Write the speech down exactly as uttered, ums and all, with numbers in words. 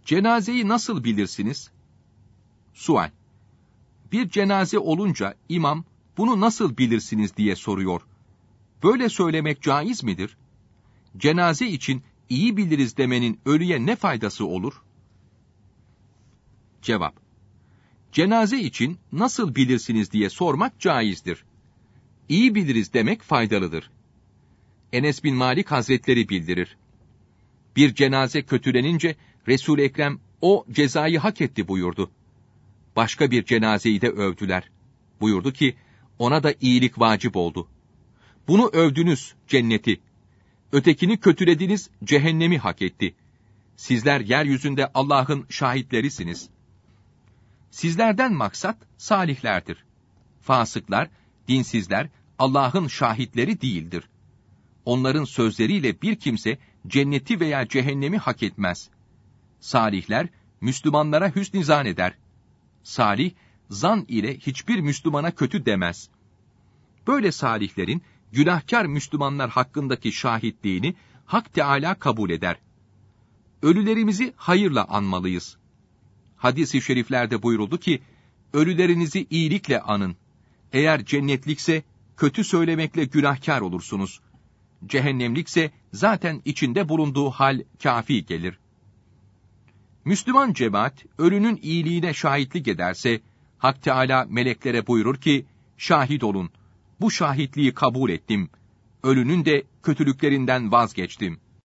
Cenazeyi nasıl bilirsiniz? Sual. Bir cenaze olunca imam, bunu nasıl bilirsiniz diye soruyor. Böyle söylemek caiz midir? Cenaze için iyi biliriz demenin ölüye ne faydası olur? Cevap. Cenaze için nasıl bilirsiniz diye sormak caizdir. İyi biliriz demek faydalıdır. Enes bin Malik Hazretleri bildirir. Bir cenaze kötülenince Resul-i Ekrem o cezayı hak etti buyurdu. Başka bir cenazeyi de övdüler. Buyurdu ki ona da iyilik vacip oldu. Bunu övdünüz cenneti. Ötekini kötülediniz cehennemi hak etti. Sizler yeryüzünde Allah'ın şahitlerisiniz. Sizlerden maksat salihlerdir. Fasıklar, dinsizler Allah'ın şahitleri değildir. Onların sözleriyle bir kimse cenneti veya cehennemi hak etmez. Salihler Müslümanlara hüsn-i zan eder. Salih, zan ile hiçbir Müslümana kötü demez. Böyle salihlerin günahkar Müslümanlar hakkındaki şahitliğini Hak Teâlâ kabul eder. Ölülerimizi hayırla anmalıyız. Hadis-i şeriflerde buyuruldu ki, ölülerinizi iyilikle anın. Eğer cennetlikse, kötü söylemekle günahkar olursunuz. Cehennemlikse, zaten içinde bulunduğu hal kâfi gelir. Müslüman cemaat, ölünün iyiliğine şahitlik ederse, Hak Teâlâ meleklere buyurur ki, şahit olun, bu şahitliği kabul ettim. Ölünün de kötülüklerinden vazgeçtim.